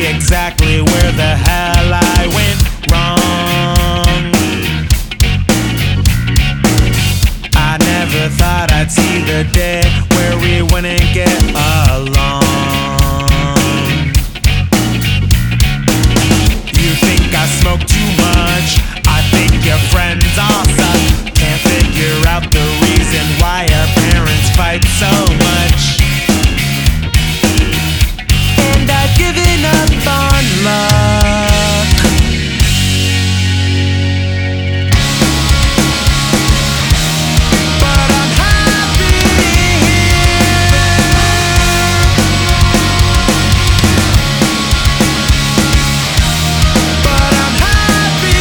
see exactly where the hell I went wrong. I never thought I'd see the day where we wouldn't get along. You think I smoke too much, I think your friends all suck. Can't figure out the reason why our parents fight so much. And I've given up on luck. But I'm happy here. But I'm happy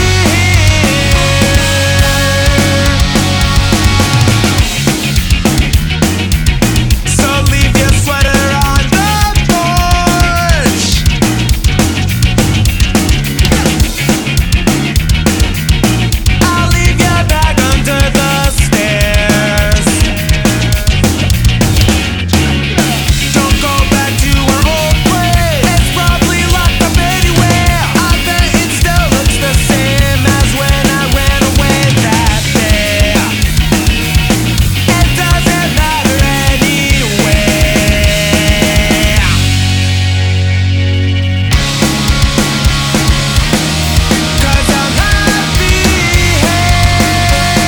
here. So leave your sweater on the porch. I'll leave your bag under the stairs. Don't go back to our old place. It's probably locked up anywhere. I bet it still looks the same as when I ran away that day. It doesn't matter anyway. 'Cause I'm happy here.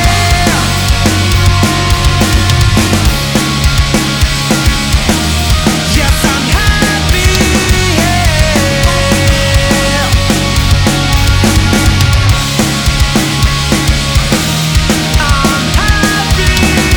Yes, I'm happy here. I'm happy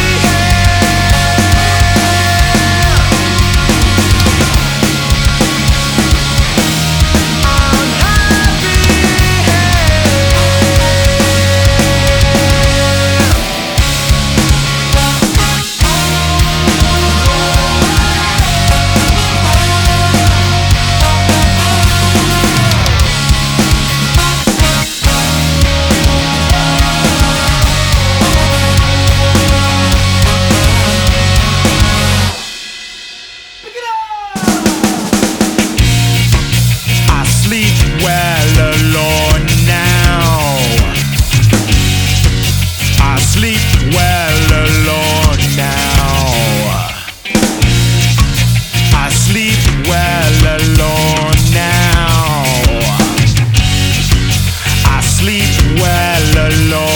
I sleep well alone now. I sleep well alone now. I sleep well alone now. I sleep well alone.